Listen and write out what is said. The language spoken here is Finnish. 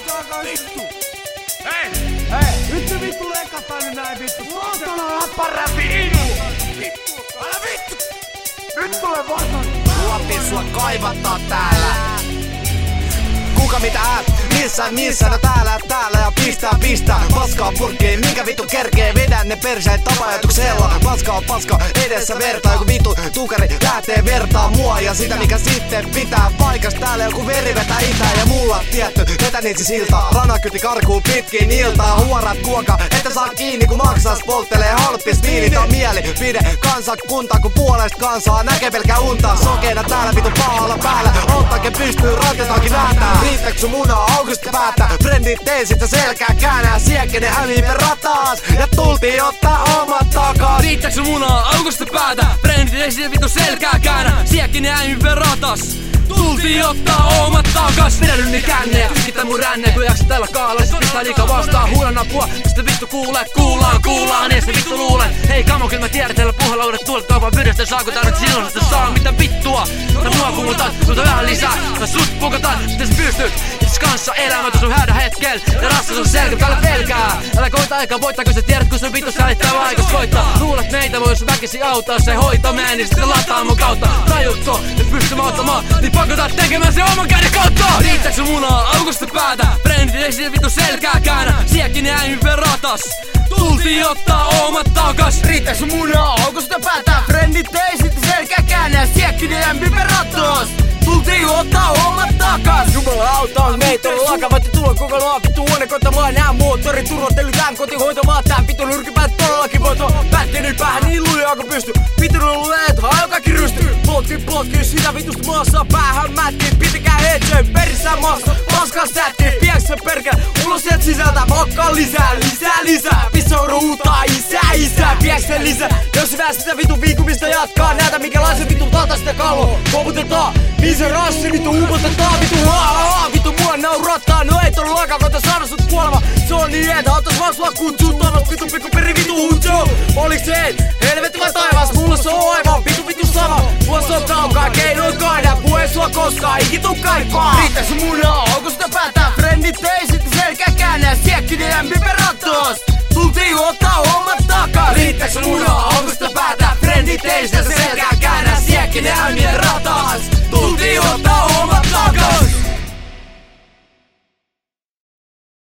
Vittu! Hei! Nyt se vittu leikataan nyt näin vittu! Saatana läppäräpi inu! Älä vittu! Nyt tulee vasan! Luotiin sua kaivattaa täällä! Kuka mitä missä, no täällä ja pistää paskaa purkkiin, minkä vittu kerkee vedä ne perseet tapa-ajatuksella. Paska edessä vertaa, joku vittu tukari lähtee vertaa mua ja sitä mikä sitten pitää paikas. Täällä joku veri vetää itään ja mulla tietty vetäniitsi siltaa. Ranakyti karkuu pitkin iltaa, huorat kuoka, että saa kiinni kun maksas polttelee halppis viinit on mielipide. Kansakunta kun puolesta kansaa näkee pelkää untaa. Sokeena täällä vittu pahalla päällä, ottake pystyy rakentaankin vääntää. Riittääks sun munaa aukusta päätä? Frendit tee sit selkää käännää, siekkenen häviipä rataas ja tultiin ottaa omat takas. Riittääks sun munaa aukusta päätä? Frendit tee sit vittu selkää käännää, siekkenen häviipä ratas. Tultiin ottaa omat takas. Pidänyt niin känne ja tyskitä mun ränne. Kun jaksa tällä kaala, sit pistää liikaa vastaan. Huulan apua, sitten vittu kuullaan. Niin se vittu luulen. Hei kamo, kyllä mä tiedän teillä puhalla uudet tuolet kaupan pyydästä. Saako tää nyt silloin, että saa mitä vittua? Tää mua kuulutaan, sulta vähän lisää. Tää sut pukataan, sitten sä pystyt itse kanssa elämään sun hädä hetkel. Ja rassa sun selkä, päällä pelkää. Älä koita eikä voittaa, kun sä tiedät kun sun vittu sälittää vaikas koittaa. Luulet meitä vois väkisi auttaa, se hoitaa meidän, niin sitten lataa mun kautta. Tajutko, et pysty auttamaan, niin pakotaan tekemään se oman käden kautta. Riittääks sun munaa aukusta päätä? Frendit ei sit vittu selkää käännä, siekkinen häviipä ratas. Tultiin ottaa omat takas. Riittääks sun munaa aukusta päätä? Frendit ei sit selkää käännä, siekkinen häviipä ratas. Tultiin ottaa omat takas. Jumala auttaa meitä on laka, voitte tulla koko maa vittu huone koittamaan nää moottori turvattelutään kotihoitamaan tää vittu nyrkipäät todellakin voito. Pätkenyt päähän niin lujaa kun pysty. Vittu luulet, hajo kaikki rysty. Plotki, sitä vitusta maassa päähän mätki. Pitäkää headshot perissään maassa. Paskaa sätti, pieksä perkele. Ulos sieltä sisältä, pakkaa lisää. Pissauru huutaa isää. Pieksä lisää. Jos sä väät sitä vitu viikumista jatkaa. Näytä mikälaisen vittu tata sitä kalvoa. Koputetaan, niin se rassi vittu uumotetaan. Vittu haa, vittu mua naurattaa. No ei todella lakaa, koita saada sut kuolema. Se on niin, että ottais vaan sua kutsuu. Toivost vittu pikku peri vittu huutsuu. Oliks se helvetti vai taivas? Mulla se on aivan vittu sama. Mua se on kaukaa, keinoin kaida. Pue sua koskaan, ikitu kaipaa. Riittääks sun munaa aukusta päätä? Frendit ei sitten selkää käännä, siekkinen häviipä ratas. Tultiin ottaa hommat takas. Riittääks sun munaa aukusta päätä? Frendit ei sitten selkää käännä, siekkinen häviipä ratas. Tultiin ottaa hommat takas.